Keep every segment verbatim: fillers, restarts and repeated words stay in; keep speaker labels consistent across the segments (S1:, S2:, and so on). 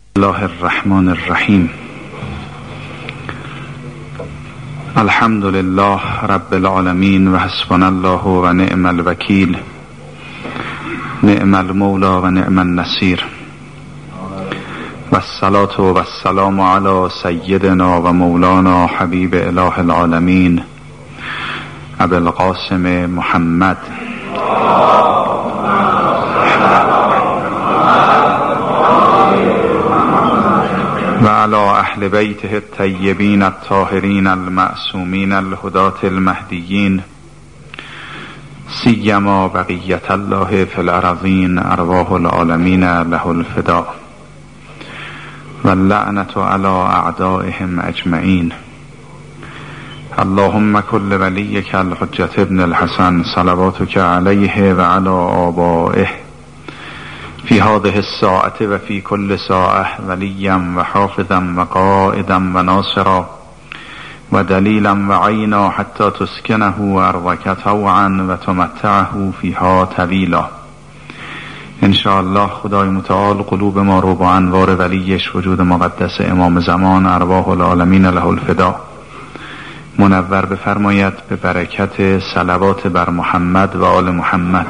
S1: الله الرحمن الرحیم. الحمد لله رب العالمین و حسبنا الله و نعم الوکیل، نعم المولى و نعم النصیر، و الصلاة و السلام علی سیدنا و مولانا حبیب اله العالمین ابی القاسم محمد و علی اهل بیته الطیبین الطاهرین المعصومین الهداة المهدیین، سیما بقیت الله فی الارضین ارواح العالمین له الفداء، و اللعنة علی اعدائهم اجمعین. اللهم کل ولیک الحجة ابن الحسن صلواتک علیه و علی آبائه فی هذه الساعة و فی کل ساعة ولیا و حافظا و قائدا و ناصرا و دلیلا و عینا حتی تسکنه ارضک طوعا و تمتعه فیها طویلا. انشاءالله خدای متعال قلوب ما رو با انوار ولیش وجود مقدس امام زمان ارواح العالمین له الفداء منور بفرماید به برکت صلوات بر محمد و آل محمد.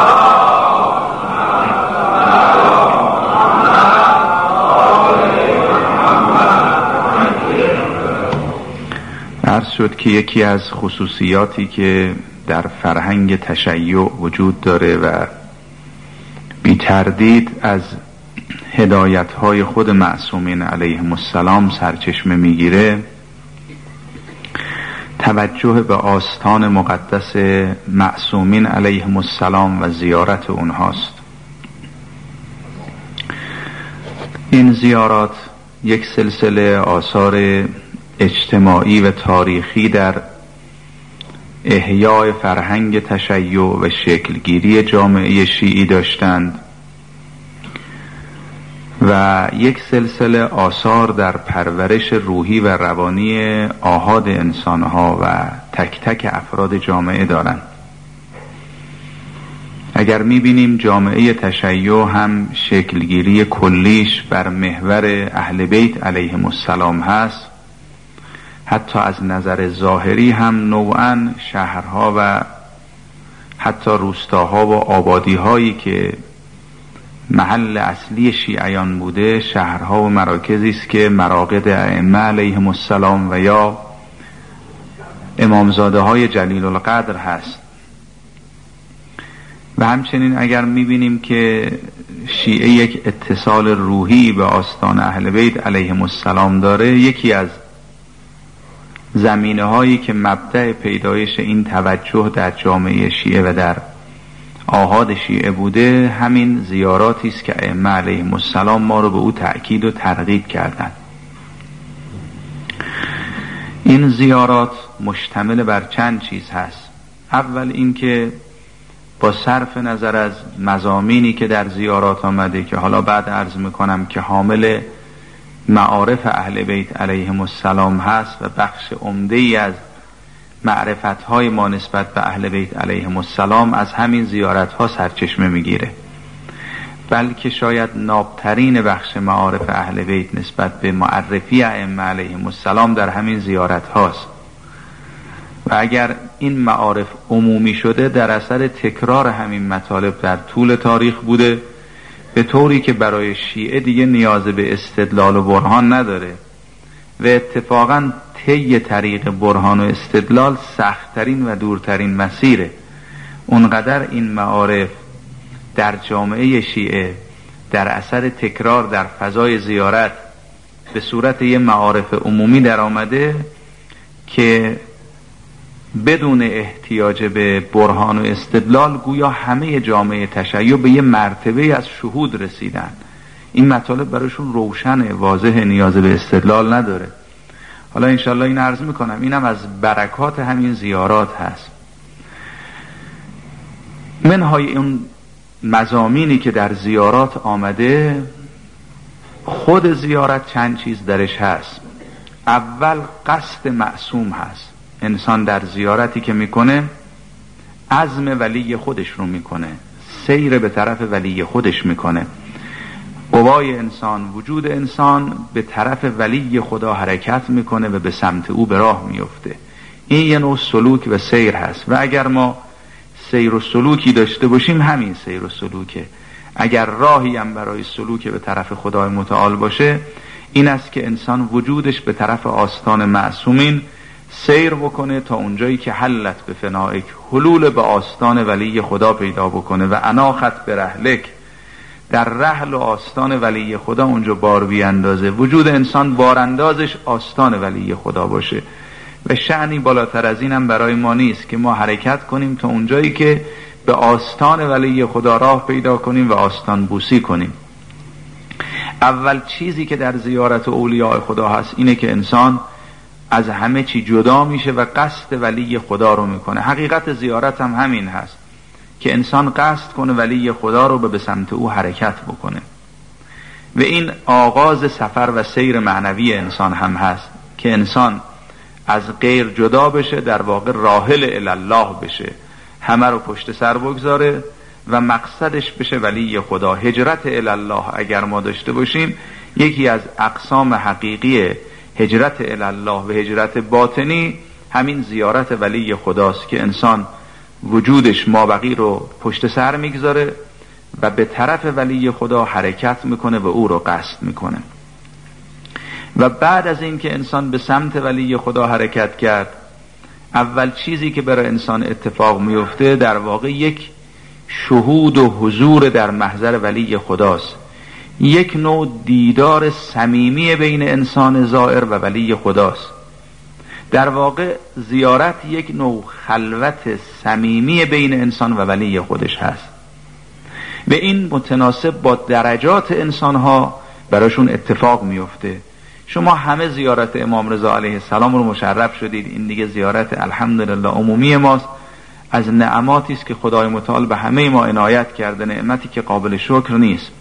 S1: عرض شد که یکی از خصوصیاتی که در فرهنگ تشیع وجود داره و بی تردید از هدایت‌های خود معصومین علیهم السلام سرچشمه میگیره، توجه به آستان مقدس معصومین علیهم السلام و زیارت اونهاست. این زیارات یک سلسله آثار اجتماعی و تاریخی در احیای فرهنگ تشیع و شکلگیری جامعه شیعی داشتند و یک سلسله آثار در پرورش روحی و روانی آحاد انسانها و تک تک افراد جامعه دارند. اگر میبینیم جامعه تشیع هم شکلگیری کلیش بر محور اهل بیت علیهم السلام هست، حتی از نظر ظاهری هم نوعاً شهرها و حتی روستاها و آبادی‌هایی که محل اصلی شیعیان بوده شهرها و مراکزی است که مراقد ائمه علیهم السلام و یا امامزاده های جلیل القدر هست. و همچنین اگر میبینیم که شیعه یک اتصال روحی به آستان اهل بیت علیهم السلام داره، یکی از زمینه هایی که مبدأ پیدایش این توجه در جامعه شیعه و در آحاد شیعه بوده همین زیاراتی است که ائمه علیهم السلام ما رو به او تأکید و ترغیب کردند. این زیارات مشتمل بر چند چیز هست. اول اینکه با صرف نظر از مضامینی که در زیارات آمده که حالا بعد عرض میکنم که حامل معارف اهل بیت علیهم السلام هست و بخش عمده‌ای از معرفت‌های ما نسبت به اهل بیت علیهم السلام از همین زیارت‌ها سرچشمه میگیره، بلکه شاید نابترین بخش معارف اهل بیت نسبت به معرفی ائمه علیهم السلام در همین زیارت‌هاست. و اگر این معارف عمومی شده در اثر تکرار همین مطالب در طول تاریخ بوده، به طوری که برای شیعه دیگه نیاز به استدلال و برهان نداره و اتفاقاً طی طریق برهان و استدلال سخت‌ترین و دورترین مسیره. اونقدر این معارف در جامعه شیعه در اثر تکرار در فضای زیارت به صورت یه معارف عمومی در آمده که بدون احتیاج به برهان و استدلال گویا همه جامعه تشیع به یه مرتبه از شهود رسیدن. این مطالب براشون روشنه، واضحه، نیاز به استدلال نداره. حالا انشالله این عرض میکنم اینم از برکات همین زیارات هست. منهای اون مضامینی که در زیارات آمده، خود زیارت چند چیز درش هست. اول قصد معصوم هست. انسان در زیارتی که میکنه عزم ولی خودش رو میکنه، سیر به طرف ولی خودش میکنه. قوای انسان، وجود انسان به طرف ولی خدا حرکت میکنه و به سمت او به راه میفته. این یه نوع سلوک و سیر هست و اگر ما سیر و سلوکی داشته باشیم همین سیر و سلوکه. اگر راهی هم برای سلوک به طرف خدای متعال باشه این است که انسان وجودش به طرف آستان معصومین سیر بکنه تا اونجایی که حلت به فنائک، حلول به آستان ولی خدا پیدا بکنه و اناخت به رحلک، در رحل و آستان ولی خدا اونجا بار بیاندازه. وجود انسان باراندازش آستان ولی خدا باشه و شأنی بالاتر از این هم برای ما نیست که ما حرکت کنیم تا اونجایی که به آستان ولی خدا راه پیدا کنیم و آستان بوسی کنیم. اول چیزی که در زیارت اولیاء خدا هست اینه که انسان از همه چی جدا میشه و قصد ولی خدا رو میکنه. حقیقت زیارت هم همین هست که انسان قصد کنه ولی خدا رو به سمت او حرکت بکنه و این آغاز سفر و سیر معنوی انسان هم هست که انسان از غیر جدا بشه، در واقع راحل الله بشه، همه رو پشت سر بگذاره و مقصدش بشه ولی خدا. هجرت الله اگر ما داشته باشیم یکی از اقسام حقیقی هجرت الله و هجرت باطنی همین زیارت ولی خداست که انسان وجودش مابقی رو پشت سر میگذاره و به طرف ولی خدا حرکت میکنه و او رو قصد میکنه. و بعد از این که انسان به سمت ولی خدا حرکت کرد، اول چیزی که برای انسان اتفاق میفته در واقع یک شهود و حضور در محضر ولی خداست، یک نوع دیدار صمیمی بین انسان زائر و ولی خداست. در واقع زیارت یک نوع خلوت صمیمی بین انسان و ولی خودش هست و این متناسب با درجات انسان ها براشون اتفاق میفته. شما همه زیارت امام رضا علیه السلام رو مشرف شدید، این دیگه زیارت الحمدلله عمومی ماست، از نعماتی است که خدای متعال به همه ما عنایت کرده، نعمتی که قابل شکر نیست.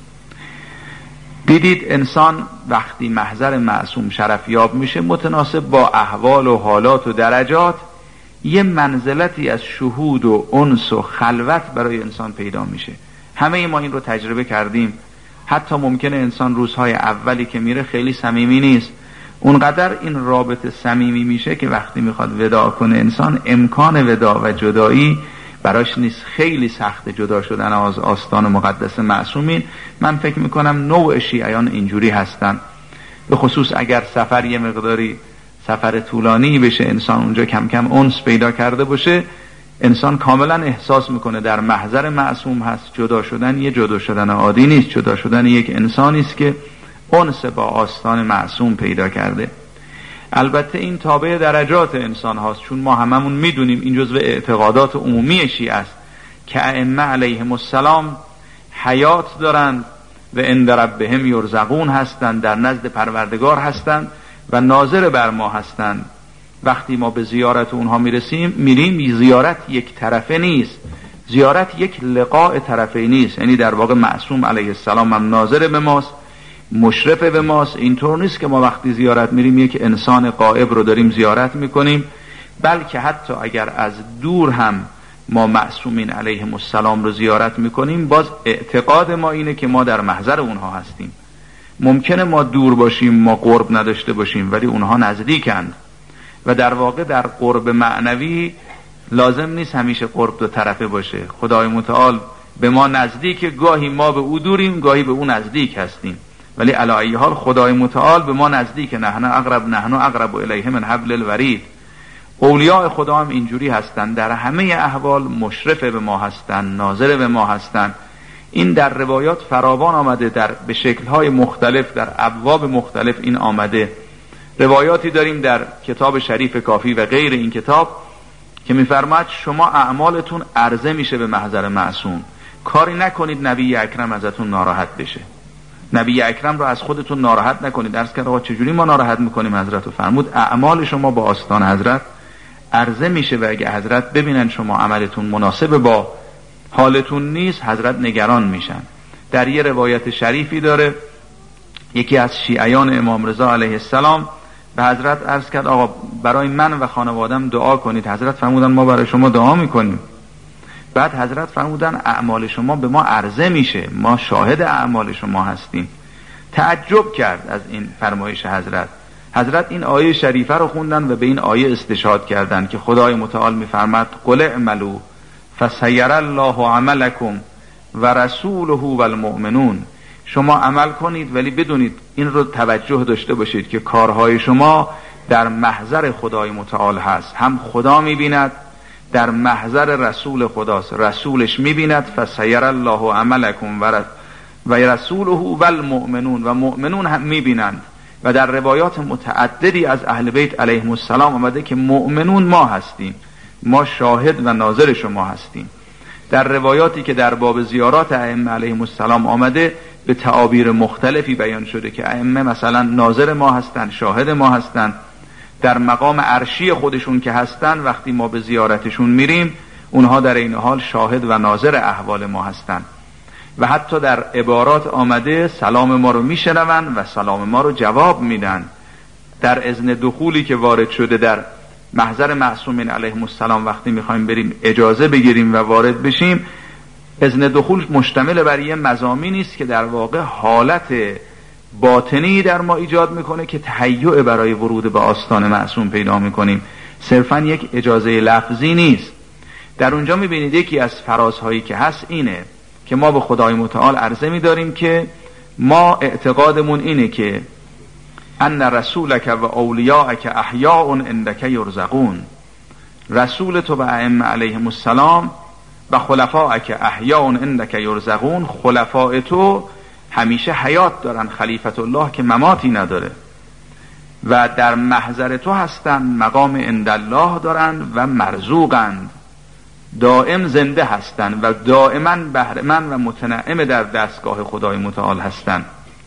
S1: دیدید انسان وقتی محضر معصوم شرف یاب میشه متناسب با احوال و حالات و درجات یه منزلتی از شهود و انس و خلوت برای انسان پیدا میشه. همه ما این رو تجربه کردیم. حتی ممکنه انسان روزهای اولی که میره خیلی صمیمی نیست، اونقدر این رابطه صمیمی میشه که وقتی میخواد وداع کنه انسان امکان وداع و جدایی براش نیست. خیلی سخت جدا شدن از آستان مقدس معصومین. من فکر میکنم نوع شیعیان اینجوری هستن، به خصوص اگر سفر یه مقداری سفر طولانی بشه، انسان اونجا کم کم انس پیدا کرده باشه، انسان کاملا احساس میکنه در محضر معصوم هست. جدا شدن یه جدا شدن عادی نیست، جدا شدن یک انسانی است که انس با آستان معصوم پیدا کرده. البته این تابع درجات انسان هاست، چون ما هممون میدونیم این جزو اعتقادات عمومی شیعه است که ائمه علیهم السلام حیات دارند و عند ربهم یرزقون هستند، در نزد پروردگار هستند و ناظر بر ما هستند. وقتی ما به زیارت اونها میرسیم میریم زیارت یک طرفه نیست، زیارت یک لقاء طرفه نیست، یعنی در واقع معصوم علیه السلام هم ناظر به ماست، مشرف به ماست. اینطور نیست که ما وقتی زیارت میریم یک انسان غائب رو داریم زیارت میکنیم، بلکه حتی اگر از دور هم ما معصومین علیهم السلام رو زیارت میکنیم باز اعتقاد ما اینه که ما در محضر اونها هستیم. ممکنه ما دور باشیم، ما قرب نداشته باشیم، ولی اونها نزدیکند و در واقع در قرب معنوی لازم نیست همیشه قرب دو طرفه باشه. خدای متعال به ما نزدیک، گاهی ما به او دوریم، گاهی به او نزدیک هستیم، ولی علی ای حال خدای متعال به ما نزدیک. نحن اقرب نحن اقرب الیه من حبل الورید. اولیاء خدا هم اینجوری هستند، در همه احوال مشرف به ما هستند، ناظر به ما هستند. این در روایات فراوان آمده، در به شکل‌های مختلف در ابواب مختلف این آمده. روایاتی داریم در کتاب شریف کافی و غیر این کتاب که می‌فرماید شما اعمالتون عرضه میشه به محضر معصوم، کاری نکنید نبی اکرم ازتون ناراحت بشه. نبی اکرم رو از خودتون ناراحت نکنید. درس کرد آقا چجوری ما ناراحت میکنیم حضرت رو؟ فرمود اعمال شما با آستان حضرت عرضه میشه و اگه حضرت ببینن شما عملتون مناسب با حالتون نیست، حضرت نگران میشن. در یه روایت شریفی داره یکی از شیعیان امام رضا علیه السلام به حضرت عرض کرد آقا برای من و خانوادم دعا کنید. حضرت فرمودن ما برای شما دعا میکنیم. بعد حضرت فرمودن اعمال شما به ما عرضه میشه، ما شاهد اعمال شما هستیم. تعجب کرد از این فرمایش حضرت. حضرت این آیه شریفه رو خوندن و به این آیه استشهاد کردند که خدای متعال می‌فرماد قل اعملوا فسيرى الله عملكم و رسوله و المؤمنون. شما عمل کنید ولی بدونید، این رو توجه داشته باشید که کارهای شما در محضر خدای متعال هست. هم خدا می‌بیند، در محضر رسول خداست، رسولش می‌بیند. فسيرى الله عملكم و رسوله و المؤمنون، و مؤمنون هم می‌بینند. و در روایات متعددی از اهل بیت علیهم السلام آمده که مؤمنون ما هستیم، ما شاهد و ناظر شما هستیم. در روایاتی که در باب زیارات ائمه علیهم السلام آمده به تعابیر مختلفی بیان شده که ائمه مثلا ناظر ما هستند، شاهد ما هستند. در مقام عرشی خودشون که هستند، وقتی ما به زیارتشون میریم اونها در این حال شاهد و ناظر احوال ما هستند. و حتی در عبارات آمده سلام ما رو میشنوند و سلام ما رو جواب میدن. در اذن دخولی که وارد شده در محضر معصومین علیهم السلام، وقتی میخوایم بریم اجازه بگیریم و وارد بشیم، اذن دخول مشتمل بر یه مضامینی است که در واقع حالت باطنی در ما ایجاد میکنه که تهیع برای ورود به آستان معصوم پیدا میکنیم، صرفا یک اجازه لفظی نیست. در اونجا میبینید یکی از فرازهایی که هست اینه که ما به خدای متعال عرضه می‌داریم که ما اعتقادمون اینه که ان رسولک و اولیاءک احیاء عندک یرزقون. رسول تو و ائمه علیهم السلام و خلفائک احیاء عندک یرزقون، خلفاء تو همیشه حیات دارن، خلیفت الله که مماتی نداره و در محضر تو هستن، مقام عند الله دارن و مرزوقند، دائم زنده هستند و دائما بهره‌مند و متنعم در دستگاه خدای متعال هستند.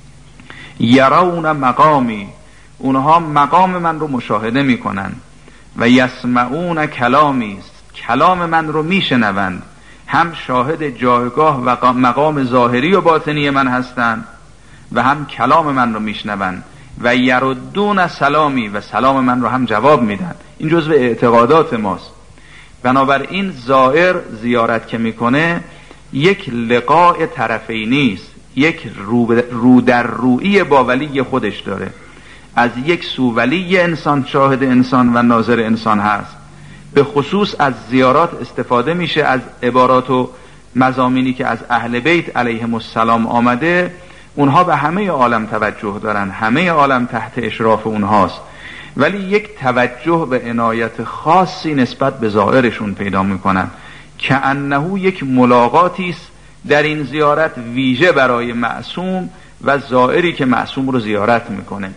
S1: یرون مقامی، اونها مقام من رو مشاهده میکنن. و یسمعون کلامی، کلام من رو میشنوند. هم شاهد جایگاه و مقام ظاهری و باطنی من هستند و هم کلام من رو میشنوند. و یردون سلامی، و سلام من رو هم جواب میدن. این جزء اعتقادات ماست. بنابراین زائر زیارت که میکنه یک لقاء طرفینی است، یک رو, رو در رویی با ولی خودش داره. از یک سو ولی انسان شاهد انسان و ناظر انسان هست. به خصوص از زیارات استفاده میشه از عبارات و مضامینی که از اهل بیت علیهم السلام آمده. اونها به همه عالم توجه دارن، همه عالم تحت اشراف اونهاست، ولی یک توجه به عنایت خاصی نسبت به زائرشون پیدا میکنن که انه یک ملاقاتی است در این زیارت ویژه برای معصوم و زائری که معصوم رو زیارت میکنه.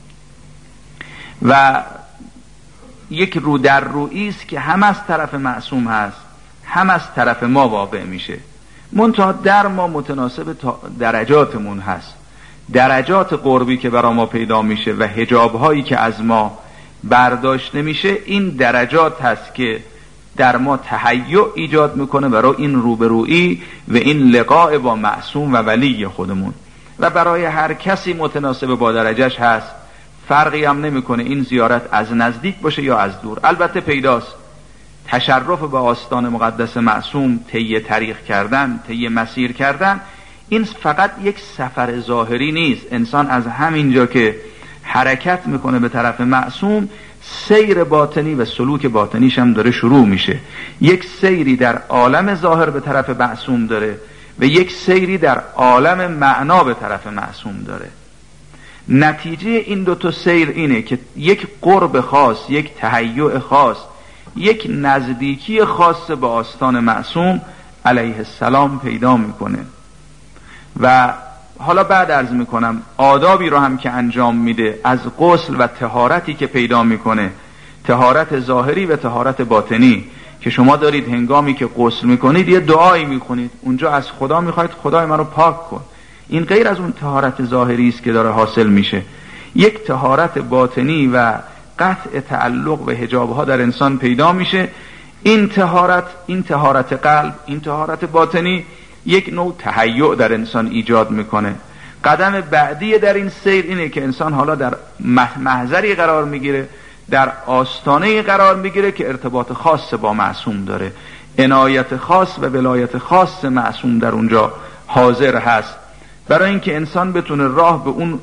S1: و یک رو در رویی است که هم از طرف معصوم هست هم از طرف ما واقع میشه. منتها در ما متناسب درجاتمون هست. درجات قربی که برای ما پیدا میشه و حجابهایی که از ما برداشته میشه، این درجات هست که در ما تهیع ایجاد میکنه برای این روبرویی و این لقاء با معصوم و ولی خودمون. و برای هر کسی متناسب با درجهش هست، فرقی هم نمیکنه این زیارت از نزدیک باشه یا از دور. البته پیداست تشرف به آستان مقدس معصوم، طی طریق کردن، طی مسیر کردن، این فقط یک سفر ظاهری نیست. انسان از همینجا که حرکت میکنه به طرف معصوم، سیر باطنی و سلوک باطنیش هم داره شروع میشه. یک سیری در عالم ظاهر به طرف معصوم داره و یک سیری در عالم معنا به طرف معصوم داره. نتیجه این دو تا سیر اینه که یک قرب خاص، یک تهیع خاص، یک نزدیکی خاص به آستان معصوم علیه السلام پیدا میکنه. و حالا بعد عرض میکنم آدابی رو هم که انجام میده از غسل و طهارتی که پیدا میکنه، طهارت ظاهری و طهارت باطنی، که شما دارید هنگامی که غسل میکنید یه دعایی میکنید، اونجا از خدا میخواید خدای من رو پاک کن. این غیر از اون طهارت ظاهری است که داره حاصل میشه. یک طهارت باطنی و قطع تعلق و حجابها در انسان پیدا میشه. این طهارت، این طهارت قلب، این طهارت باطنی یک نوع تهیع در انسان ایجاد میکنه. قدم بعدی در این سیر اینه که انسان حالا در محضری قرار میگیره، در آستانه قرار میگیره که ارتباط خاص با معصوم داره، عنایت خاص و ولایت خاص معصوم در اونجا حاضر هست برای اینکه انسان بتونه راه به اون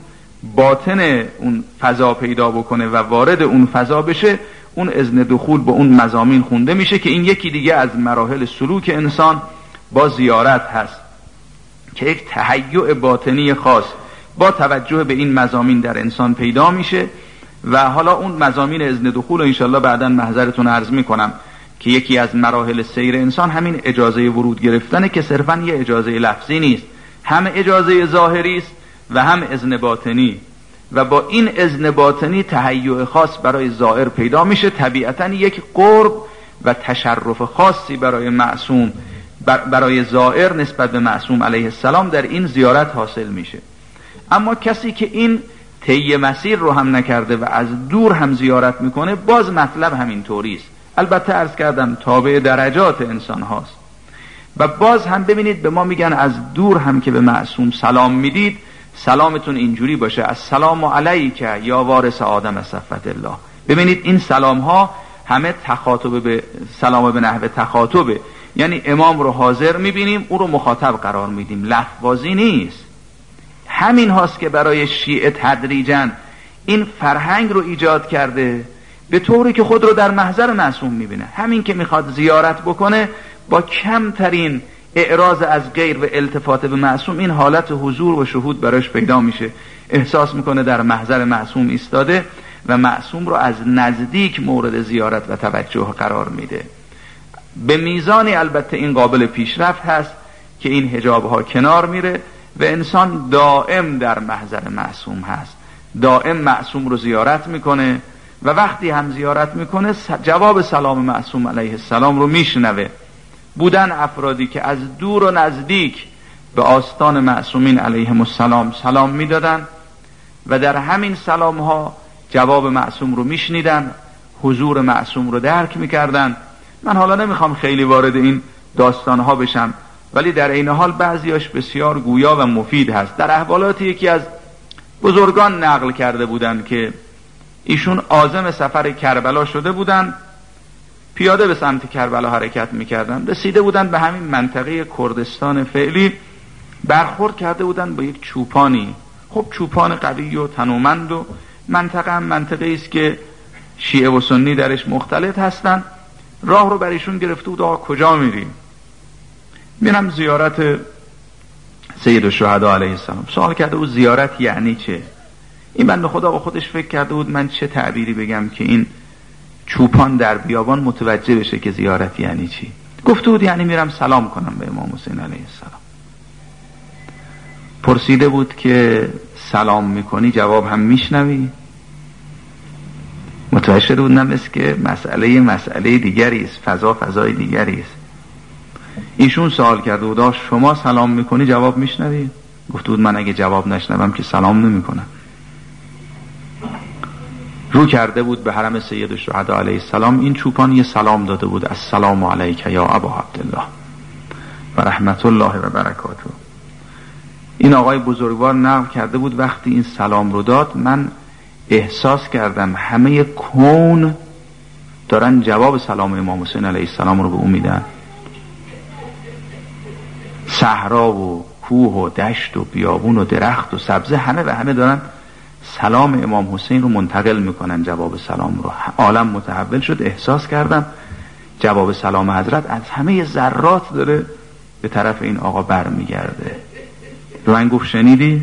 S1: باطن اون فضا پیدا بکنه و وارد اون فضا بشه، اون اذن دخول با اون مضامین خونده میشه که این یکی دیگه از مراحل سلوک انسان با زیارت هست که یک تهیع باطنی خاص با توجه به این مضامین در انسان پیدا میشه. و حالا اون مضامین اذن دخول رو انشالله بعداً محضرتون عرض میکنم که یکی از مراحل سیر انسان همین اجازه ورود گرفتنه که صرفاً یه اجازه لفظی نیست، هم اجازه ظاهری است و هم اذن باطنی، و با این اذن باطنی تهیع خاص برای زائر پیدا میشه. طبیعتاً یک قرب و تشرف خاصی برای معصوم برای زائر نسبت به معصوم علیه السلام در این زیارت حاصل میشه. اما کسی که این طی مسیر رو هم نکرده و از دور هم زیارت میکنه، باز مطلب همین طوری است. البته عرض کردم تابع درجات انسان هاست. و باز هم ببینید به ما میگن از دور هم که به معصوم سلام میدید، سلامتون اینجوری باشه: السلام علیک یا وارث آدم صفوت الله. ببینید این سلام ها همه تخاطب به سلام به نحو تخاطبه، یعنی امام رو حاضر میبینیم، او رو مخاطب قرار میدیم، لفظی نیست. همین هاست که برای شیعه تدریجاً این فرهنگ رو ایجاد کرده به طوری که خود رو در محضر معصوم میبینه. همین که میخواد زیارت بکنه با کمترین اعراض از غیر و التفات به معصوم این حالت حضور و شهود براش پیدا میشه، احساس میکنه در محضر معصوم ایستاده و معصوم رو از نزدیک مورد زیارت و توجه قرار میده. به میزانی البته این قابل پیشرفت هست که این حجاب ها کنار میره و انسان دائم در محضر معصوم هست، دائم معصوم رو زیارت میکنه و وقتی هم زیارت میکنه جواب سلام معصوم علیه السلام رو میشنوه. بودن افرادی که از دور و نزدیک به آستان معصومین علیهم السلام سلام میدادن و در همین سلام ها جواب معصوم رو میشنیدن، حضور معصوم رو درک میکردن. من حالا نمیخوام خیلی وارد این داستان ها بشم، ولی در این حال بعضیاش بسیار گویا و مفید هست. در احوالاتی یکی از بزرگان نقل کرده بودند که ایشون عازم سفر کربلا شده بودند، پیاده به سمت کربلا حرکت میکردن، رسیده بودند به همین منطقه کردستان فعلی، برخورد کرده بودند با یک چوپانی. خب چوپان قوی و تنومند و منطقه هم منطقه است که شیعه و سنی درش مختلط هستن. راه رو برایشون گرفته بود: آقا کجا میریم؟ میرم زیارت سید الشهدا علیه السلام. سوال کرده بود زیارت یعنی چه؟ این بنده خدا با خودش فکر کرده بود من چه تعبیری بگم که این چوپان در بیابان متوجه بشه که زیارت یعنی چی. گفته بود یعنی میرم سلام کنم به امام حسین علیه السلام. پرسیده بود که سلام میکنی جواب هم میشنوی؟ متوجه شده بود نه، مثل که مسئله مسئله دیگری است، فضا فضای دیگری است. ایشون سوال کرده بود شما سلام میکنی جواب میشنوی؟ گفته بود من اگه جواب نشنوم که سلام نمیکنم. رو کرده بود به حرم سید الشهدا علیه السلام. این چوپان یه سلام داده بود: السلام علیک یا ابا عبدالله و رحمت الله و برکاته. این آقای بزرگوار نقل کرده بود وقتی این سلام رو داد من احساس کردم همه کون دارن جواب سلام امام حسین علیه السلام رو به او میدن. صحرا و کوه و دشت و بیابون و درخت و سبزه همه و همه دارن سلام امام حسین رو منتقل میکنن، جواب سلام رو. عالم متحول شد. احساس کردم جواب سلام حضرت از همه ذرات داره به طرف این آقا برمیگرده. به من گفت شنیدی؟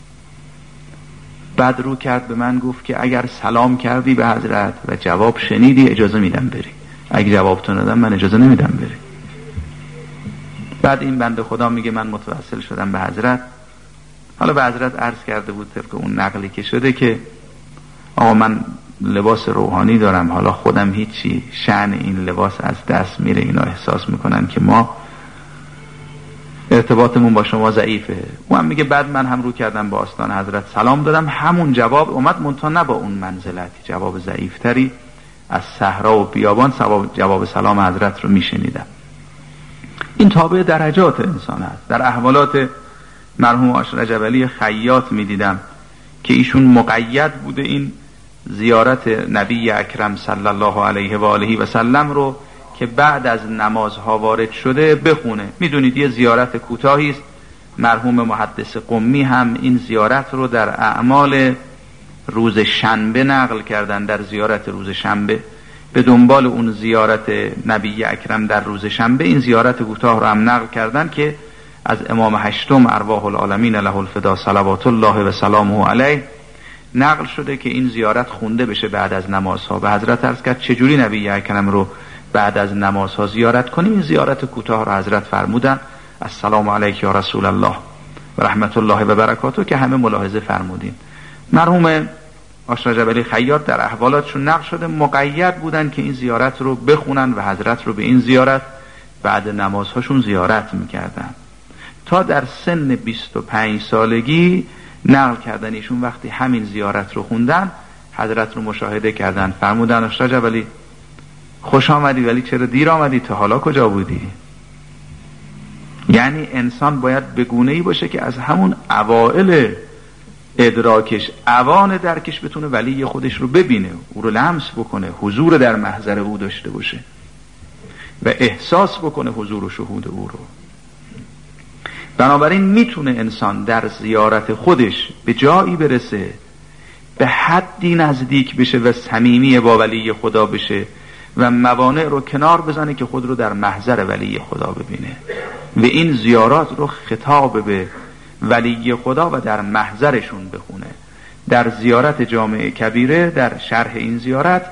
S1: بعد رو کرد به من گفت که اگر سلام کردی به حضرت و جواب شنیدی اجازه میدم بری، اگه جواب تو ندم من اجازه نمیدم بری. بعد این بنده خدا میگه من متوسل شدم به حضرت. حالا به حضرت عرض کرده بود طبق اون نقلی که شده که آقا من لباس روحانی دارم، حالا خودم هیچی، شأن این لباس از دست میره، اینا احساس میکنن که ما ارتباطمون با شما ضعیفه. او هم میگه بعد من هم رو کردم با آستان حضرت سلام دادم، همون جواب اومد، منتها نه با اون منزلت، جواب ضعیفتری از صحرا و بیابان جواب سلام حضرت رو میشنیدم. این تابع درجات انسان است. در احوالات مرحوم آش رجب علی خیاط میدیدم که ایشون مقید بوده این زیارت نبی اکرم صلی الله علیه و آله و سلم رو که بعد از نمازها وارد شده بخونه. میدونید یه زیارت کوتاهی است مرحوم محدث قمی هم این زیارت رو در اعمال روز شنبه نقل کردن. در زیارت روز شنبه به دنبال اون زیارت نبی اکرم در روز شنبه این زیارت کوتاه رو هم نقل کردن که از امام هشتم ارواح العالمین له الفدا صلوات الله و سلامه علیه نقل شده که این زیارت خونده بشه بعد از نمازها. به حضرت عرض کرد چجوری نبی اکرم رو بعد از نمازها زیارت کنیم؟ این زیارت کوتاه رو حضرت فرمودن السلام علیک یا رسول الله و رحمت الله و برکاته که همه ملاحظه فرمودین. مرحوم آشنا جبلی خیاط در احوالاتشون نقل شده مقید بودن که این زیارت رو بخونن و حضرت رو به این زیارت بعد نمازهاشون زیارت میکردن. تا در سن بیست و پنج سالگی نقل کردن ایشون وقتی همین زیارت رو خوندن حضرت رو مشاهده کردن، فرمودن آشنا جبلی خوش آمدی ولی چرا دیر آمدی، تا حالا کجا بودی؟ یعنی انسان باید به گونه‌ای باشه که از همون اوائل ادراکش اوان درکش بتونه ولی خودش رو ببینه، او رو لمس بکنه، حضور در محضر او داشته باشه و احساس بکنه حضور و شهود او رو. بنابراین میتونه انسان در زیارت خودش به جایی برسه، به حدی نزدیک بشه و صمیمی با ولی خدا بشه و موانع رو کنار بزنه که خود رو در محضر ولی خدا ببینه و این زیارات رو خطاب به ولی خدا و در محضرشون بخونه. در زیارت جامع کبیره در شرح این زیارت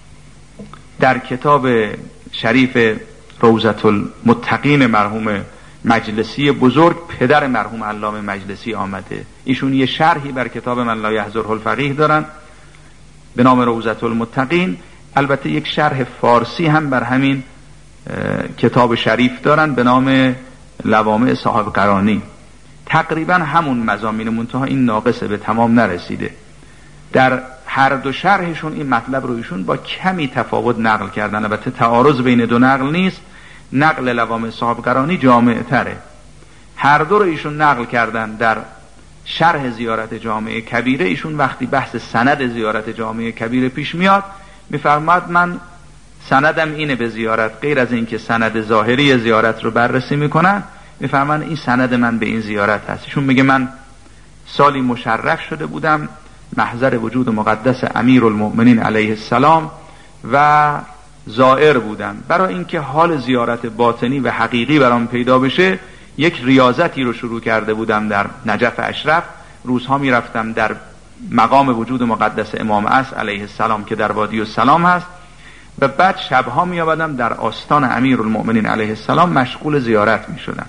S1: در کتاب شریف روضة المتقین مرحوم مجلسی بزرگ پدر مرحوم علامه مجلسی آمده. ایشون یه شرحی بر کتاب من لا یحضره الفقیه دارن به نام روضة المتقین. البته یک شرح فارسی هم بر همین کتاب شریف دارن به نام لوامع صاحب قرانی. تقریبا همون مضامین، منتها این ناقصه، به تمام نرسیده. در هر دو شرحشون این مطلب رو ایشون با کمی تفاوت نقل کردن. البته تعارض بین دو نقل نیست، نقل لوامع صاحب قرانی جامع تره. هر دو رو ایشون نقل کردن. در شرح زیارت جامع کبیره ایشون وقتی بحث سند زیارت جامع کبیره پیش میاد میفرماد من سندم اینه به زیارت، غیر از این که سند ظاهری زیارت رو بررسی میکنن میفرمان این سند من به این زیارت هست. ایشون میگه من سالی مشرف شده بودم محضر وجود مقدس امیر المؤمنین علیه السلام و زائر بودم. برای اینکه حال زیارت باطنی و حقیقی برام پیدا بشه یک ریاضتی رو شروع کرده بودم در نجف اشرف. روزها میرفتم در مقام وجود مقدس امام عصر علیه السلام که در وادی السلام هست و بعد شبها می آمدم در آستان امیر المؤمنین علیه السلام مشغول زیارت می شدم.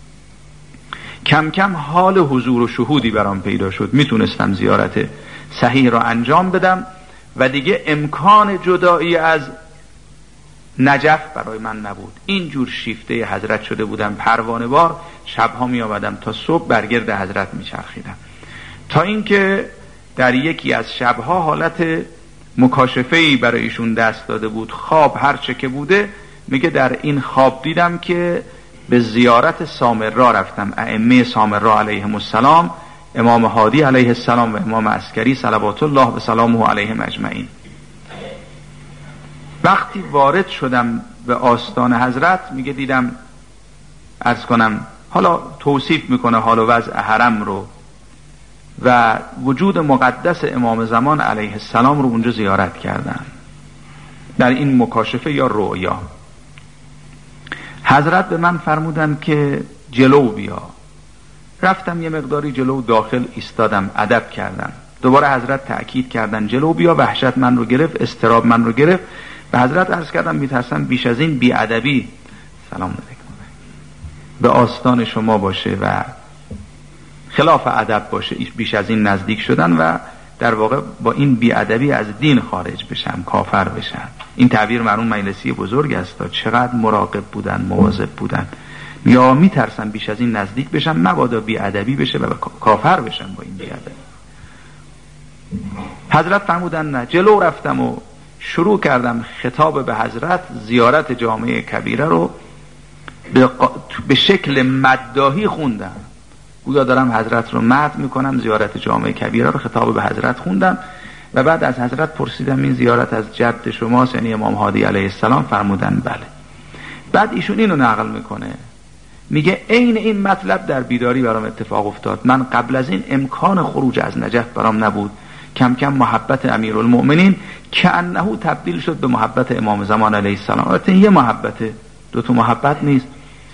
S1: کم کم حال حضور و شهودی برام پیدا شد، میتونستم زیارت صحیح را انجام بدم و دیگه امکان جدایی از نجف برای من نبود. اینجور شیفته حضرت شده بودم، پروانه وار شبها می آمدم تا صبح برگرد حضرت می چرخیدم، تا اینکه در یکی از شبها حالت مکاشفه‌ای برای ایشون دست داده بود. خواب هر چه که بوده میگه در این خواب دیدم که به زیارت سامرا رفتم، ائمه سامرا علیهم السلام، امام هادی علیه السلام و امام عسکری صلوات الله و سلامه علیهم اجمعین. وقتی وارد شدم به آستان حضرت میگه دیدم، عرض کنم حالا توصیف میکنه حال و وضع حرم رو و وجود مقدس امام زمان علیه السلام رو اونجا زیارت کردن در این مکاشفه یا رؤیا. حضرت به من فرمودن که جلو بیا. رفتم یه مقداری جلو داخل ایستادم، ادب کردم. دوباره حضرت تأکید کردن جلو بیا. وحشت من رو گرفت، اضطراب من رو گرفت. به حضرت عرض کردم میترسم بیش از این بیادبی سلام علیکم به آستان شما باشه و خلاف ادب باشه، بیش از این نزدیک شدن و در واقع با این بیادبی از دین خارج بشم، کافر بشم. این تعبیر مرحوم مجلسی بزرگ است تا چقدر مراقب بودن، مواظب بودن. یا میترسم بیش از این نزدیک بشم مبادا بیادبی بشه و کافر بشم با این بیادبی. حضرت فرمودن نه. جلو رفتم و شروع کردم خطاب به حضرت. زیارت جامع کبیره رو به شکل مداحی خوندم، گویا دارم حضرت رو مدح میکنم. زیارت جامع کبیره رو خطاب به حضرت خوندم و بعد از حضرت پرسیدم این زیارت از جد شماست، یعنی امام هادی علیه السلام؟ فرمودن بله. بعد ایشون اینو نقل میکنه، میگه عین این مطلب در بیداری برام اتفاق افتاد. من قبل از این امکان خروج از نجف برام نبود. کم کم محبت امیرالمؤمنین که انه تبدیل شد به محبت امام زمان علیه السلام. البته یه محبته، دو تا محبت نیست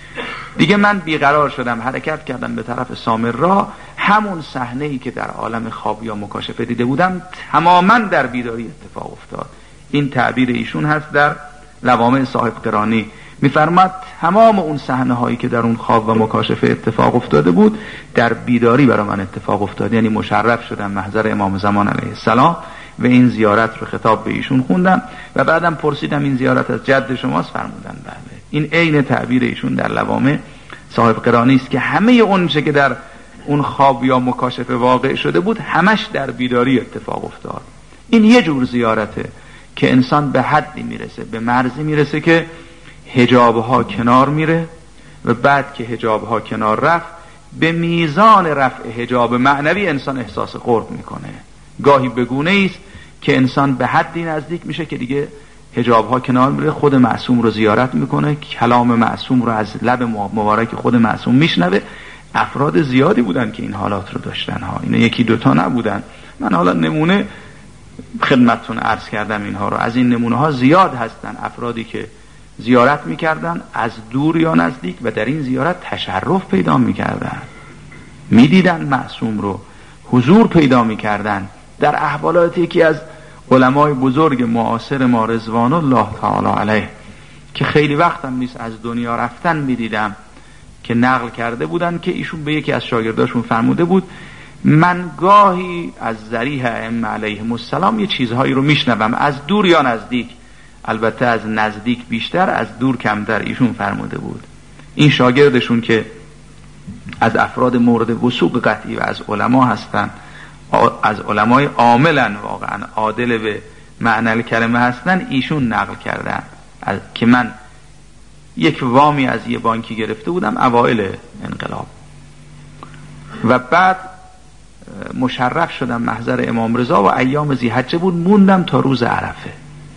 S1: دیگه. من بیقرار شدم، حرکت کردم به طرف سامرا. همون صحنه‌ای که در عالم خواب یا مکاشفه دیده بودم تماما در بیداری اتفاق افتاد. این تعبیر ایشون هست در لوامع صاحب قرانی. میفرماد تمام اون صحنه هایی که در اون خواب و مکاشفه اتفاق افتاده بود در بیداری برای من اتفاق افتاد. یعنی مشرف شدم محضر امام زمان علیه السلام و این زیارت رو خطاب به ایشون خوندم و بعدم پرسیدم این زیارت از جد شماست؟ فرمودن بله. این عین تعبیر ایشون در لوامع صاحب قرانی است که همه اون چه که در اون خواب یا مکاشفه واقع شده بود همش در بیداری اتفاق افتاد. این یه جور زیارته که انسان به حدی میرسه، به مرزی میرسه که حجابها کنار میره و بعد که حجابها کنار رفت به میزان رفع حجاب معنوی انسان احساس قرب میکنه. گاهی بگونه است که انسان به حدی نزدیک میشه که دیگه حجابها کنار میره، خود معصوم رو زیارت میکنه، کلام معصوم رو از لب مبارک خود معصوم میشنوه. افراد زیادی بودن که این حالات رو داشتن ها، اینا یکی دوتا نبودن. من حالا نمونه خدمتتون عرض کردم اینها رو. از این نمونه ها زیاد هستن، افرادی که زیارت میکردن از دور یا نزدیک و در این زیارت تشرف پیدا میکردن، میدیدن معصوم رو، حضور پیدا میکردن. در احوالات یکی از علمای بزرگ معاصر ما رضوان الله تعالی علیه که خیلی وقتم نیست از دنیا رفتن میدیدم که نقل کرده بودن که ایشون به یکی از شاگرداشون فرموده بود من گاهی از ذریح ائمه علیهم السلام یه چیزهایی رو میشنوم از دور یا نزدیک، البته از نزدیک بیشتر از دور کمتر. ایشون فرموده بود این شاگردشون که از افراد مورد وثوق قطعی و از علما هستن، از علمای عاملا واقعا عادل به معنی کلمه هستن، ایشون نقل کردن که من یک وامی از یه بانکی گرفته بودم اوائل انقلاب و بعد مشرف شدم محضر امام رضا و ایام ذی‌حجه بود، موندم تا روز عرفه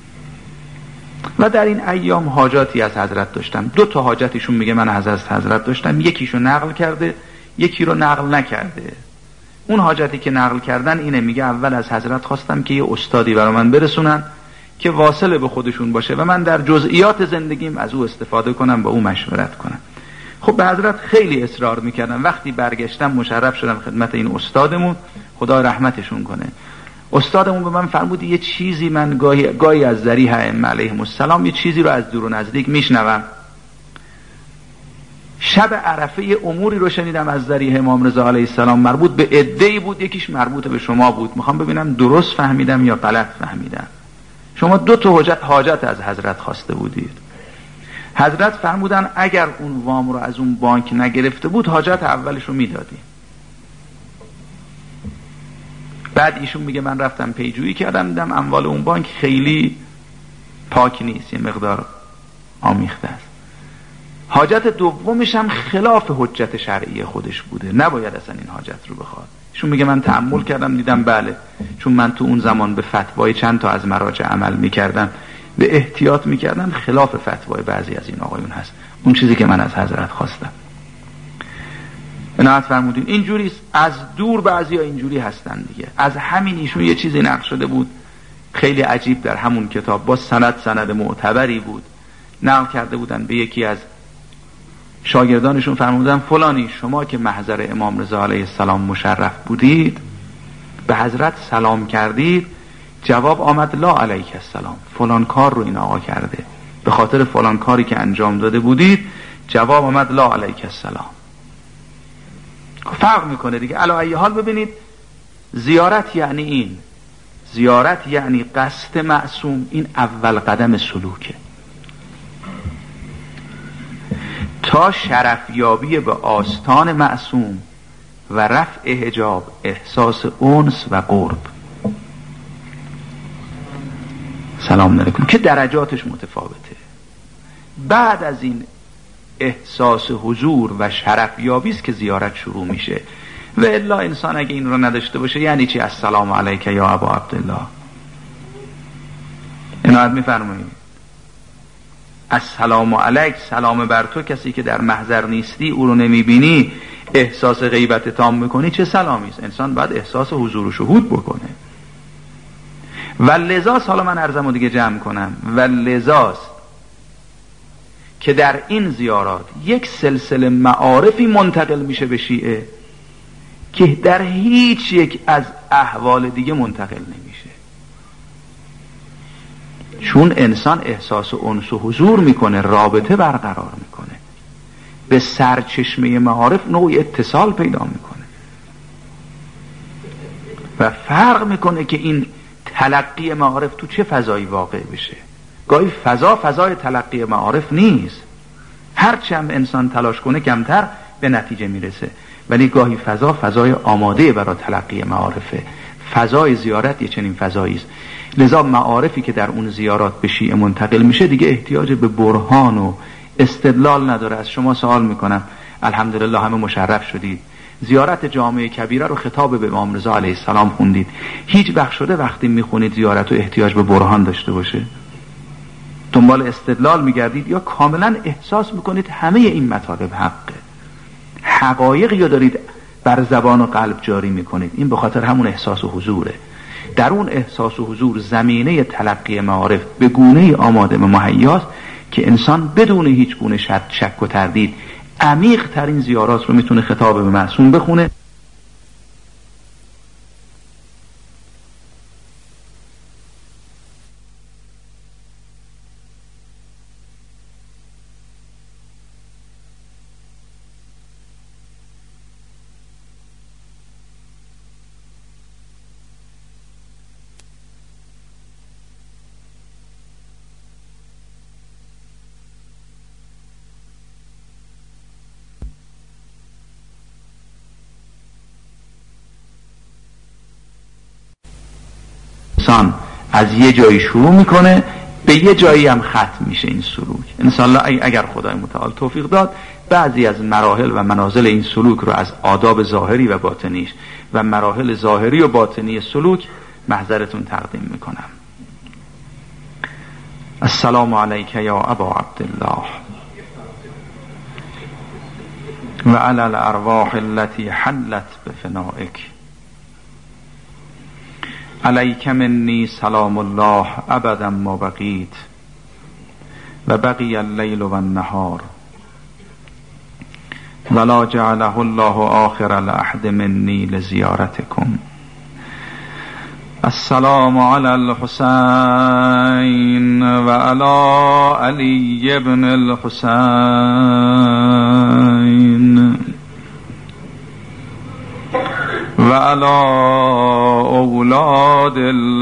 S1: و در این ایام حاجاتی از حضرت داشتم. دو تا حاجتشون میگه من از از حضرت داشتم، یکیشو نقل کرده یکی رو نقل نکرده. اون حاجتی که نقل کردن اینه، میگه اول از حضرت خواستم که یه استادی برای من برسونن که واصله به خودشون باشه و من در جزئیات زندگیم از او استفاده کنم، با او مشورت کنم. خب به حضرت خیلی اصرار میکردم. وقتی برگشتم مشرف شدم خدمت این استادمون، خدا رحمتشون کنه، استادمون به من فرمود یه چیزی من گاهی, گاهی از ذریح ائمه علیهم السلام یه چیزی رو از دور و نزدیک میشنوم. شب عرفه یه اموری رو شنیدم از ذریح امام رضا علیه السلام، مربوط به عده‌ای بود، یکیش مربوط به شما بود. میخوام ببینم درست فهمیدم یا غلط فهمیدم. شما دو تا حاجت, حاجت از حضرت خواسته بودید. حضرت فرمودن اگر اون وام رو از اون بانک نگرفته بود حاجت اولش رو میدادیم. بعد ایشون میگه من رفتم پیجویی کردم، دیدم اموال اون بانک خیلی پاک نیست، یه مقدار آمیخته است. حاجت دومش هم خلاف حجت شرعی خودش بوده، نباید اصلا این حاجت رو بخواد. ایشون میگه من تأمل کردم دیدم بله، چون من تو اون زمان به فتوای چند تا از مراجع عمل میکردم، به احتیاط میکردم، خلاف فتوای بعضی از این آقایون هست اون چیزی که من از حضرت خواستم. عنایت فرمودین اینجوری از دور بعضی ها اینجوری هستن دیگه. از همین ایشون یه چیزی نقل شده بود خیلی عجیب در همون کتاب، با سند سند معتبری بود، نقل کرده بودن به یکی از شاگردانشون فرمودن فلانی شما که محضر امام رضا علیه السلام مشرف بودید به حضرت سلام کردید، جواب آمد لا علیک السلام، فلان کار رو این آقا کرده، به خاطر فلان کاری که انجام داده بودید جواب آمد لا علیک السلام. فرق میکنه دیگه. علی ای حال ببینید زیارت یعنی این، زیارت یعنی قصد معصوم، این اول قدم سلوکه تا شرفیابی به آستان معصوم و رفع حجاب، احساس انس و قرب. سلام علیکم که درجاتش متفاوته. بعد از این احساس حضور و شرفیابی است که زیارت شروع میشه. و الا انسان اگه این رو نداشته باشه یعنی چی السلام علیک یا ابا عبدالله؟ عنایت میفرمایید السلام علیک، سلام بر تو، کسی که در محضر نیستی، او رو نمیبینی، احساس غیبت تام میکنی، چه سلامی است؟ انسان باید احساس حضور و شهود بکنه. و لذاست، حالا من عرضم رو دیگه جمع کنم، و لذاست که در این زیارات یک سلسله معارفی منتقل میشه به شیعه که در هیچ یک از احوال دیگه منتقل نمیشه، چون انسان احساس انس و حضور میکنه، رابطه برقرار میکنه، به سرچشمه معارف نوعی اتصال پیدا میکنه و فرق میکنه که این تلقی معارف تو چه فضایی واقع بشه. گاهی فضا فضای تلقی معارف نیست، هرچی هم انسان تلاش کنه کمتر به نتیجه میرسه، ولی گاهی فضا فضای آماده برای تلقی معارفه. فضای زیارت یه چنین فضایی است. لذا معارفی که در اون زیارات به شیعه منتقل میشه دیگه احتیاج به برهان و استدلال نداره. از شما سوال میکنم، الحمدلله همه مشرف شدید، زیارت جامعه کبیره رو خطاب به امام رضا علیه السلام خوندید، هیچ وقت شده وقتی میخونید زیارت رو احتیاج به برهان داشته باشه؟ دنبال استدلال میگردید یا کاملا احساس میکنید همه این مطالب حقه، حقایقی رو دارید بر زبان و قلب جاری میکنید؟ این به خاطر همون احساس و حضوره. در اون احساس و حضور زمینه تلقی معارف به گونه‌ای آماده و مهیاست که انسان بدون هیچ گونه شک و تردید عمیق ترین زیارات رو میتونه خطاب به معصوم بخونه. انسان از یه جایی شروع میکنه به یه جایی هم ختم میشه این سلوک. انشاءالله اگر خدای متعال توفیق داد بعضی از مراحل و منازل این سلوک رو از آداب ظاهری و باطنیش و مراحل ظاهری و باطنی سلوک محضرتون تقدیم میکنم. السلام علیک یا ابا عبدالله و علی الارواح التي حلت بفنائک، علیک منی سلام الله ابدا ما بقیت و بقی اللیل و النهار ولا جعله الله آخر العهد منی لزیارتکم. السلام علی الحسین و علی علی ابن الحسین و علی اولاد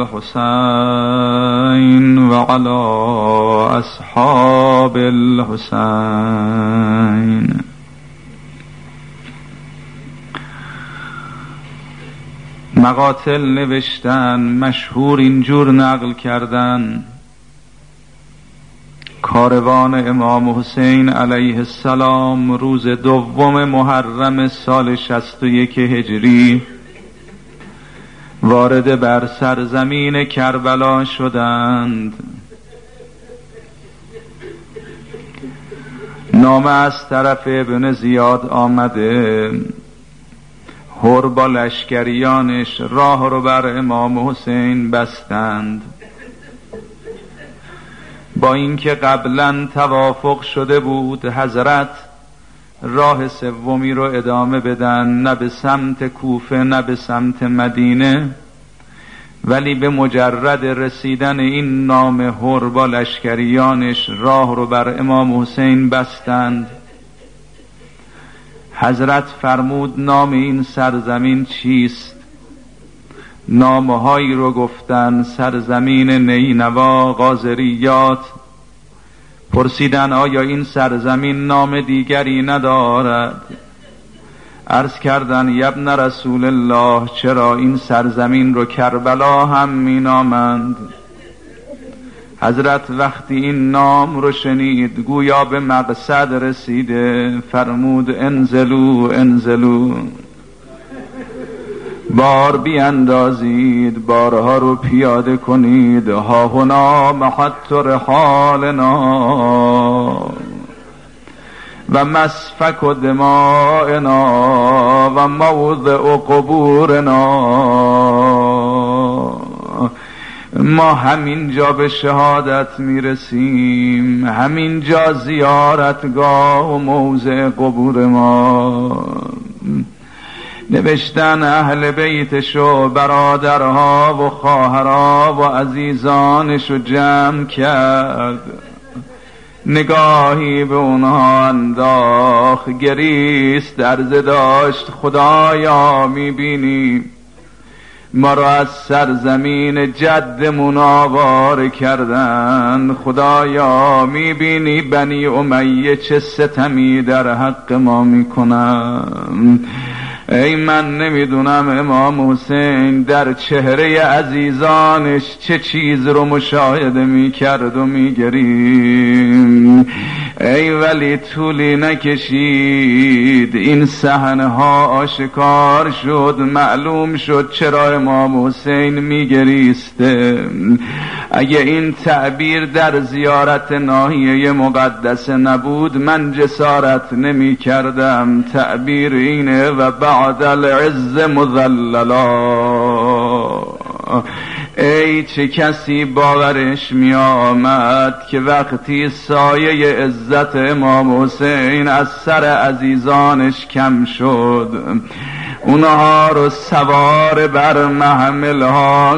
S1: الحسین و علی اصحاب الحسین. مقاتل نوشتن، مشهور اینجور نقل کردن، کاروان امام حسین علیه السلام روز دوم محرم سال شصت و یک هجری وارد بر سرزمین کربلا شدند. نامه از طرف ابن زیاد آمده، هر با لشکریانش راه رو بر امام حسین بستند. با اینکه قبلا توافق شده بود حضرت راه سومی رو ادامه بدن، نه به سمت کوفه نه به سمت مدینه، ولی به مجرد رسیدن این نام هر با لشکریانش راه رو بر امام حسین بستند. حضرت فرمود نام این سرزمین چیست؟ نامهایی رو گفتن، سرزمین نینوا، غازریات. پرسیدن آیا این سرزمین نام دیگری ندارد؟ عرض کردن یبن رسول الله، چرا این سرزمین رو کربلا هم می نامند؟ حضرت وقتی این نام رو شنید گویا به مقصد رسیده، فرمود انزلو انزلو. بار بیاندازید، بارها رو پیاده کنید. ها هنا محط رحالنا و مسفک و دمائنا و موضع قبورنا. ما همین جا به شهادت میرسیم، همین جا زیارتگاه و موضع قبور ما. نوشتن اهل بیتشو، برادرها و خواهرها و عزیزانشو جمع کرد، نگاهی به اونها انداخت، گریست، عرضه داشت خدایا میبینی ما را از سرزمین جدمون آواره کردن، خدایا میبینی بنی امیه چه ستمی در حق ما میکنن. ای من نمیدونم امام حسین در چهره عزیزانش چه چیز رو مشاهده میکرد و میگریم. ای ولی طولی نکشید، این صحنه‌ها آشکار شد، معلوم شد چرا امام حسین میگریسته. اگه این تعبیر در زیارت ناحیه مقدسه نبود من جسارت نمی کردم. تعبیر اینه و بعد العز مذللا. ای چه کسی باورش می آمد که وقتی سایه عزت امام حسین از سر عزیزانش کم شد اونها رو سوار بر محملها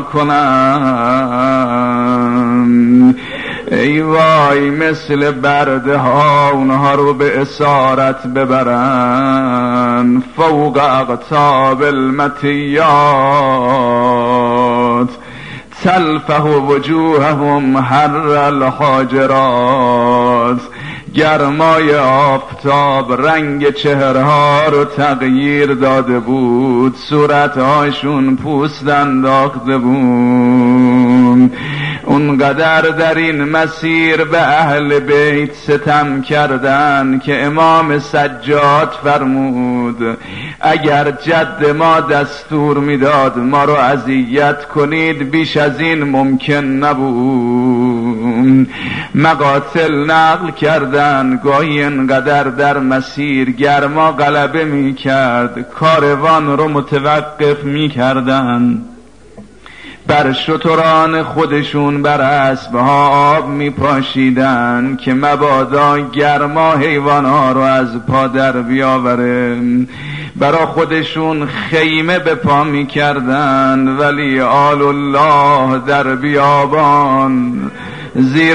S1: کنن. ای وای مثل برده ها اونها رو به اسارت ببرن فوق اقطاب المطیات تلفح وجوههم حر الحاجرات. گرمای آفتاب رنگ چهرها رو تغییر داده بود، صورتهاشون پوست انداخته بود. اونقدر در این مسیر به اهل بیت ستم کردن که امام سجاد فرمود اگر جد ما دستور میداد ما رو اذیت کنید بیش از این ممکن نبود. مقاتل نقل کردن گاهی انقدر در مسیر گرما غلبه میکرد کاروان رو متوقف میکردن، بر شتران خودشون بر اسبها آب میپاشیدن که مبادا گرما حیوانها رو از پا در بیاوره. برا خودشون خیمه به پا میکردن ولی آل الله در بیابان زیر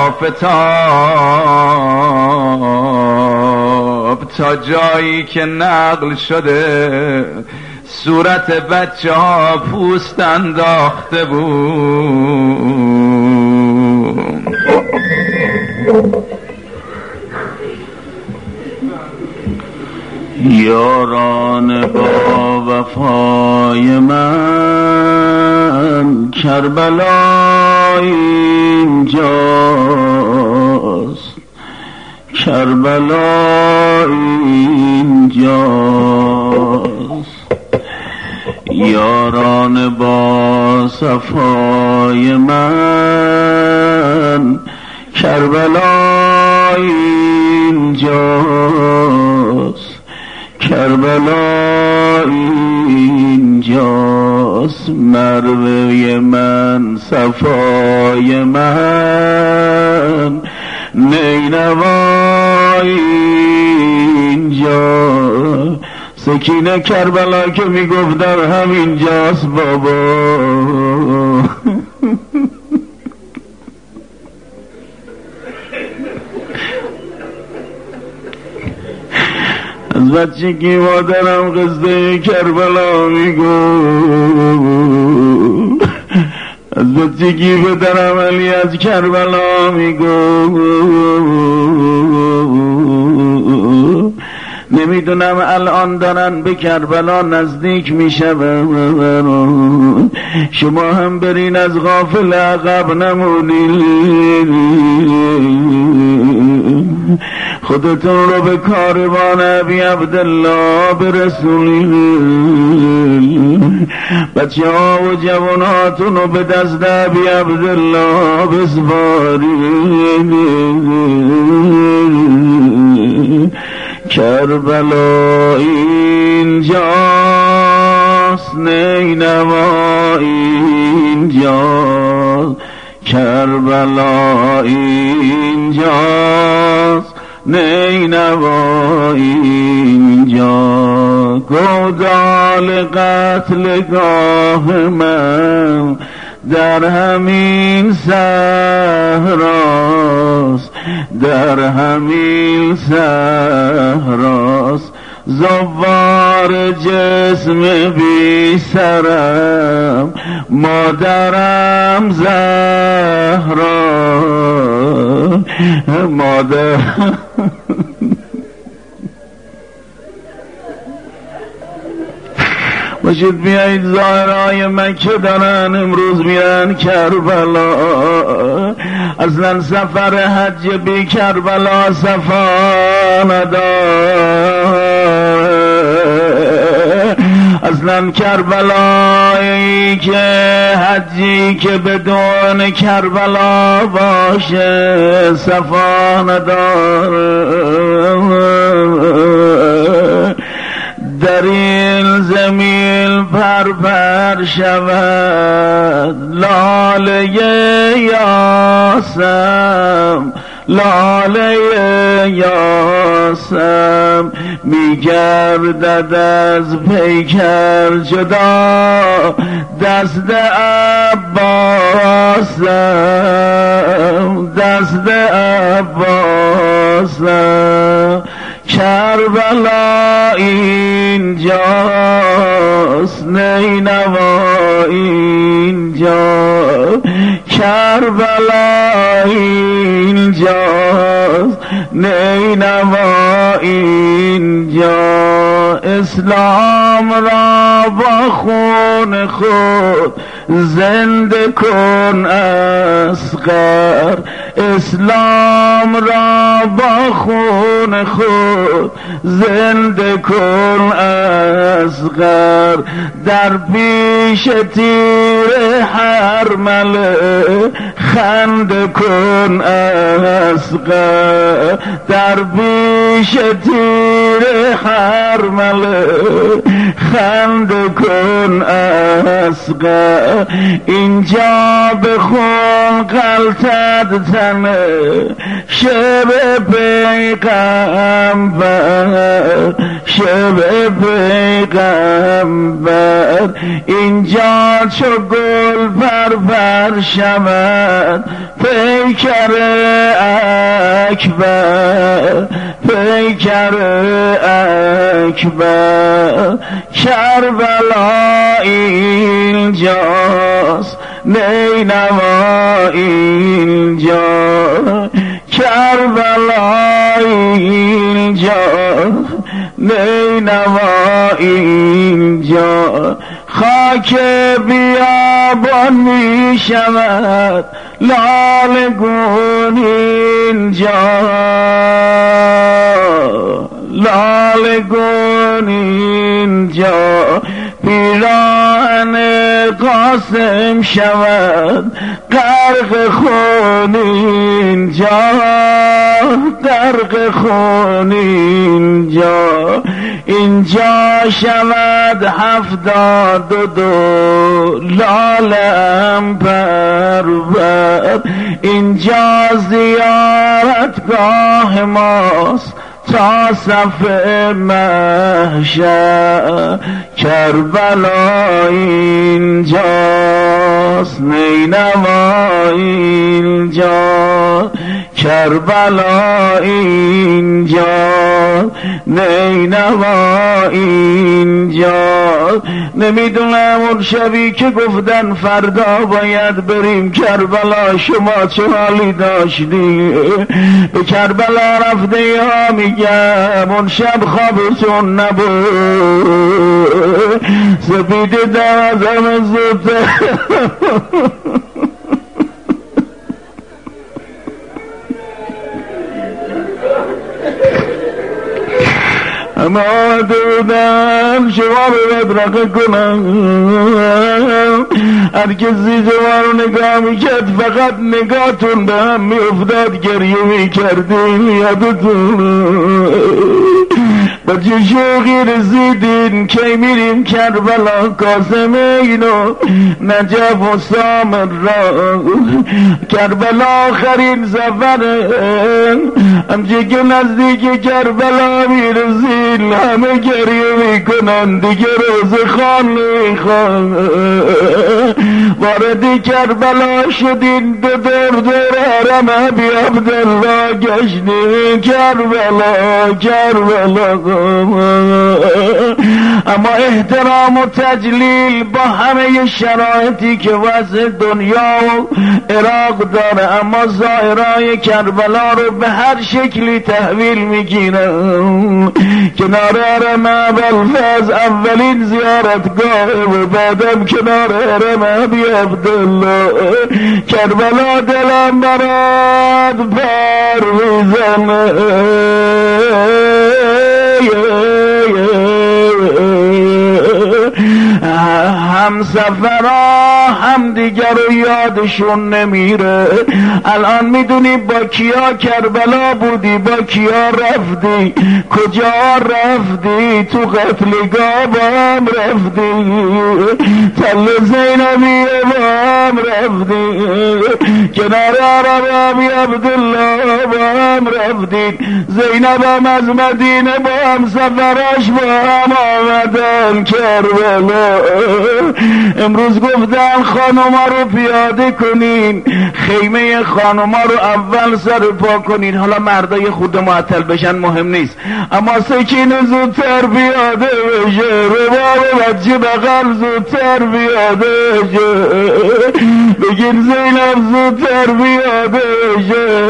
S1: آفتاب تا جایی که نقل شده صورت بچه ها پوست انداخته بود. یاران با وفای من کربلا اینجاست، کربلا اینجاست. یاران با صفای من کربلا اینجاست، کربلا اینجاست. مروه من صفای من نینوای اینجا. سکینه کربلا که میگفتم همینجاست بابا. از بچگی مادرم قصه کربلا میگو، از بچگی پدرم علی از کربلا میگو. نمیدونم الان دارن به کربلا نزدیک میشون، شما هم برین از غافل عقب نمونید.
S2: خودتون رو به کاروان ابی عبدالله برسونید، بچه ها و جواناتون رو به دست ابی عبدالله بسپارید. کربلا اینجاست، نینوا اینجاست، کربلا اینجاست، نینوا اینجا. گودال قتلگاه من در همین صحراست، در همین صحراست. زوار جسم بی سرم مادرم زهرا، مادر باشید. بیایید زائرای مکه دارن امروز میرن کربلا. اصلا سفر حج بی کربلا صفا نداره. اصلا کربلایی که حجی که بدون کربلا باشه صفا نداره. در این زمین پرپر شود لاله یاسم، لاله یاسم. میگردد از پیکر جدا دست عباسم، دست عباسم. کربلا اینجاست، نینوا اینجاست، کربلا اینجاست، نینوا اینجا. اسلام را با خون خود زنده کن اصغر، اسلام را با خون خود زنده کن اصغر. در پیش تیر حرمله خنده کن اصغر، در پیش تیر حرمله خنده کن اصغر. اینجا بخون غلطت تنه شب پیغمبر، شب پیغمبر. اینجا چو گل پرپر شود پیکر اکبر، پیکر اکبر. کربلا اینجاست، نینوا اینجا، کربلا اینجا، نینوا اینجا. خاک بیابان می شود لالگون اینجا، لالگون اینجا. پیراهن قاسم شود غرق خون اینجا، غرق خون اینجا. اینجا شود هفتاد و دو لالم پرور. اینجا زیارتگاه ماست تا صف محشر. کربلا اینجاست، نینوا اینجا، کربلا اینجا، نینوا اینجا. نمیدونم اون شبی که گفتن فردا باید بریم کربلا شما چه حالی داشتی؟ به کربلا رفته یا میگم اون شب خوابتون نبود، سپیده دوازم زوده. همه آمده بودن شما رو بدرقه کنن. هر کسی شما رو نگاه میکرد فقط نگاهتون به هم میافتاد، گریه میکردین. یادتون با چه شوقی رسیدین که میریم کربلا، کاظمین و نجف و سامر را. کربلا آخرین سفره، همچه که نزدیک کربلا میرسین همه گریه میکنن، دیگه روزخوان نمیخوان. وارد کربلا شدین، دو دور دور حرم ابی عبدالله گشتین. کربلا کربلا. اما احترام و تجلیل با همه شرایطی که وضع دنیا و عراق داره، اما زائرای کربلا رو به هر شکلی تحویل میگیرن. کنار حرم ابوالفضل اولین زیارتگاه و بعدم کنار حرم ابی عبدالله. کربلا دلم برات پر میزنه. هم سفرها هم دیگر رو یادشون نمیره. الان میدونی با کیا کربلا بودی، با کیا رفتی، کجا رفتی، تو قتلگاه با هم رفتی، تل زینبی با هم رفتی، کنار حرم ابی عبدالله با هم رفتی. زینب هم از مدینه با هم سفراش با هم آمدن کربلا. امروز گفتن خانوما رو پیاده کنین، خیمه خانوما رو اول سر پا کنین. حالا مردای خود معطل بشن مهم نیست، اما سکینه زودتر پیاده بشه، رباب بچه بغل زودتر پیاده بشه، بگین زینب زودتر پیاده بشه.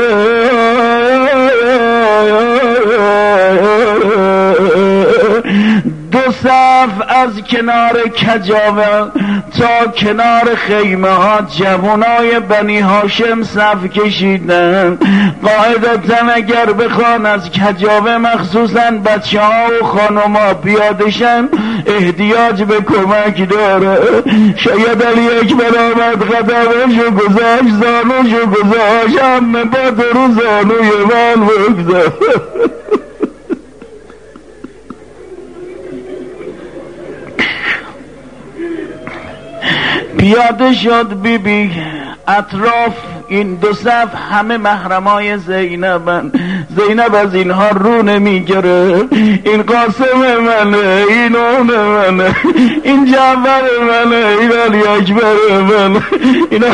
S2: دو صف از کنار کجاوه تا کنار خیمه ها جوانای بنی هاشم صف کشیدن. قاعدتا اگر بخوان از کجاوه مخصوصا بچه ها و خانم ها پیادشن احتیاج به کمک داره. شاید علی اکبر آمد قدمشو گذاشت، زانوشو گذاشت، همه با درو زانوی من بگذاشت. پیاده شد بی بی. اطراف این دو صف همه محرمای زینبن. زینب از اینها رو نمیگره. این قاسم منه، این اون منه، این جعفر منه، این علی اکبر منه، این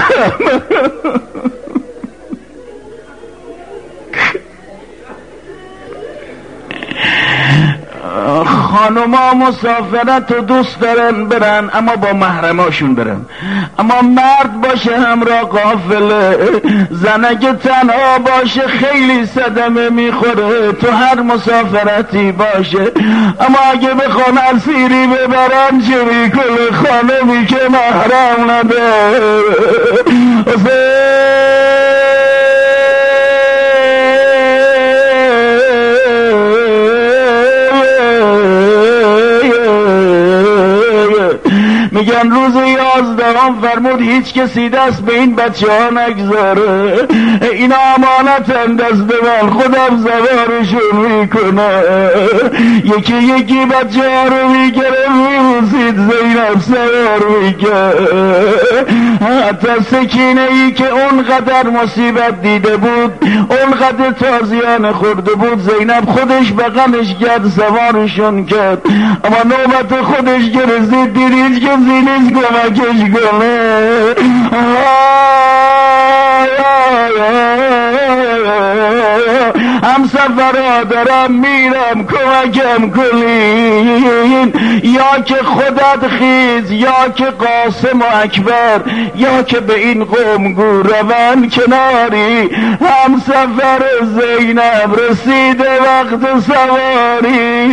S2: خانوما مسافرت رو دوست دارن برن اما با محرماشون برن، اما مرد باشه همراه قافله، زنگه تنها باشه خیلی صدمه میخوره تو هر مسافرتی باشه. اما اگه بخوان اسیری ببرن چه میکنه خانمی که محرم نداره؟ میگن روز یازدهم فرمود هیچ کسی دست به این بچه ها نگذاره، اینا امانتن دست من، خودم زوارشون میکنه. یکی یکی بچه ها رو میگره میروسید، زینب سوار میگه. حتی سکینه ای که اونقدر مصیبت دیده بود، اونقدر تازیان خورده بود، زینب خودش بغلش کرد سوارشون کرد. اما نوبت خودش که رسید دیدید که زینیز کمکش کنه. هم سفرها دارم میرم کمکم کنین، یا که خودت خیز، یا که قاسم و اکبر، یا که به این قوم گو روان کناری. هم سفر زینب رسیده وقت سواری.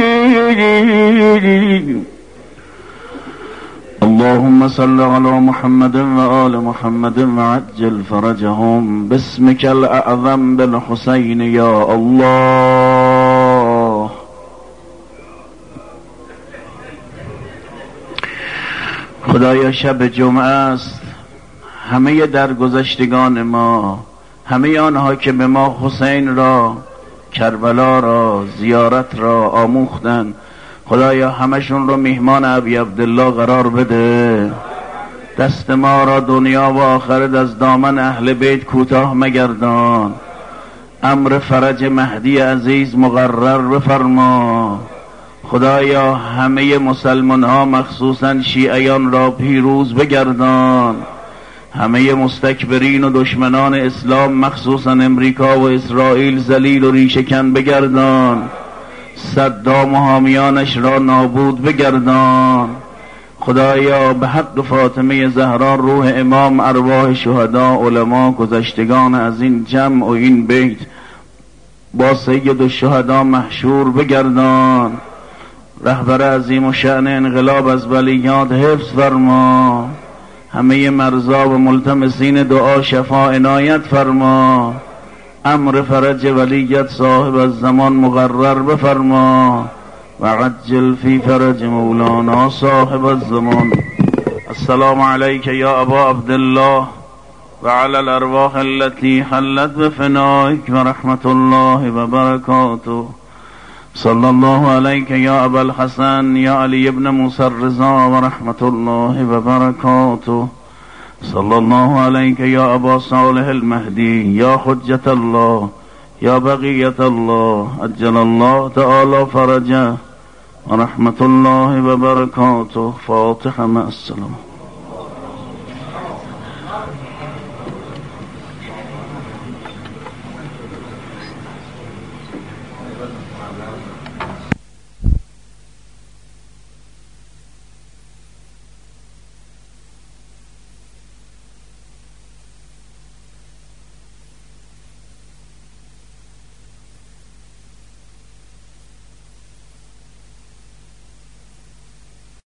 S2: اللهم صل على محمد وآل محمد وعجل فرجهم باسمك الأعظم بالحسين يا الله. خدایا شب جمعه است، همه درگذشتگان ما، همه آنها که به ما حسین را، کربلا را، زیارت را آموختن، خدایا همشون رو میهمان ابی عبدالله قرار بده. دست ما را دنیا و آخرت از دامن اهل بیت کوتاه مگردان. امر فرج مهدی عزیز مقرر بفرما. خدایا همه مسلمان ها مخصوصا شیعیان را پیروز بگردان. همه مستکبرین و دشمنان اسلام مخصوصا امریکا و اسرائیل ذلیل و ریشه‌کن بگردان. صدام و حامیانش را نابود بگردان. خدایا به حق فاطمه زهرا، روح امام، ارواح شهدا، علما، گذشتگان از این جمع و این بیت با سید الشهدا محشور بگردان. رهبر عظیم و شأن انقلاب از بلیات حفظ فرما. همه مرضا و ملتمسین دعا شفا عنایت فرما. امر فرج ولیت صاحب الزمان مقرر بفرما و عجل فی فرج مولانا صاحب الزمان. السلام علیک یا ابا عبدالله و علی الارواح التي حلت بفنائک و رحمت الله و برکاته. صلی الله علیک یا ابا الحسن یا علی ابن موسی الرضا و رحمت الله و برکاته. صلی الله علیک یا ابا صالح المهدی یا حجت الله یا بقیت الله عجل الله تعالی فرجه و رحمت الله و برکاته. فاتحه مع السلام.